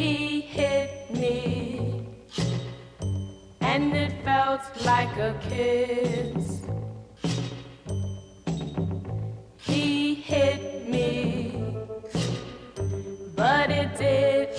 He hit me, and it felt like a kiss. He hit me, but it did